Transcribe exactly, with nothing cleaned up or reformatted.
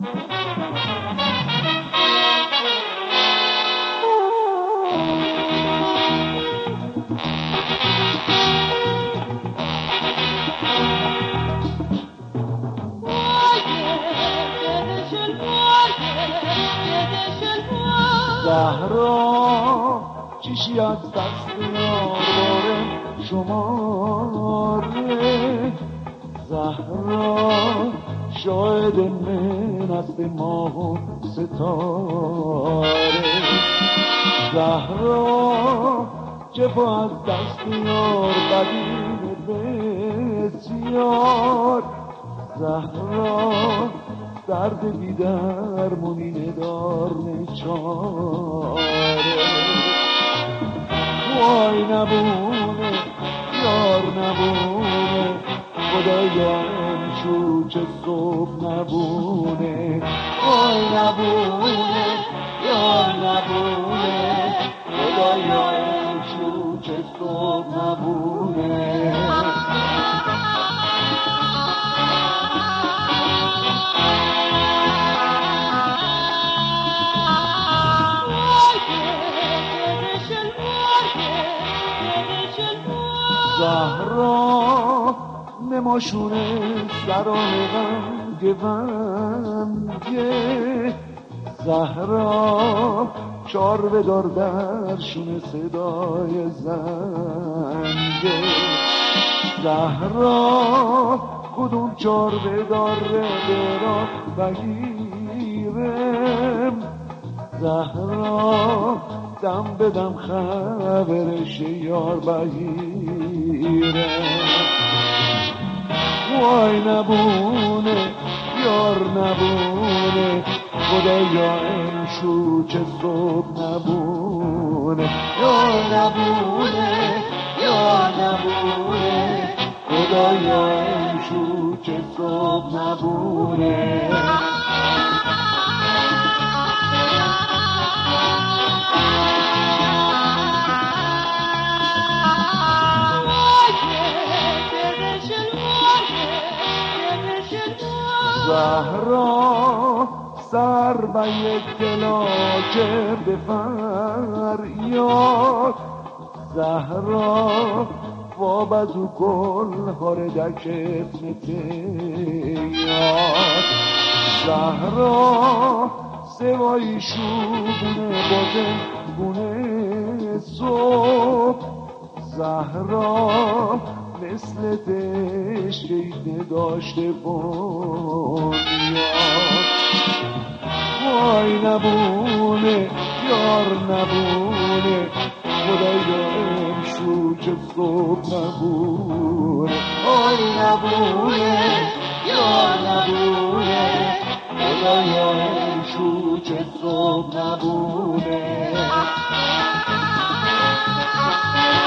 زهرا چیشی از دست یار شماره، زهرا شاید من است ماه و ستاره، زهرا جفا از دست یار قدیم بسیار، زهرا درد بی درمونی ندار نچاره، وای نبونه یار نبونه خدایا امشو چه صبح نبونه، وای نبونه یار نبونه خدایا امشو چه صبح نبونه. زهرا نماشونه سران غنگ ونگه، زهرا چار بدار درشونه صدای زنگه، زهرا کدوم چار بدار برا بگیرم، زهرا دم بدم خبرش یار بگیره، وای نبونه یار نبونه خدایا امشو چه صبح نبونه، یار نبونه یار نبونه خدایا امشو چه صبح نبونه. زهرا سر به یک گلا کرده فریاد، زهرا واب از او گل هاردکت نتیاد، زهرا سوایی شوبونه بازم بونه صبح، زهرا مثل تشکیده داشته بنیاد، وای نبونه یار نبونه خدایا امشو چه صبح نبونه، وای نبونه یار نبونه خدایا امشو چه صبح نبونه.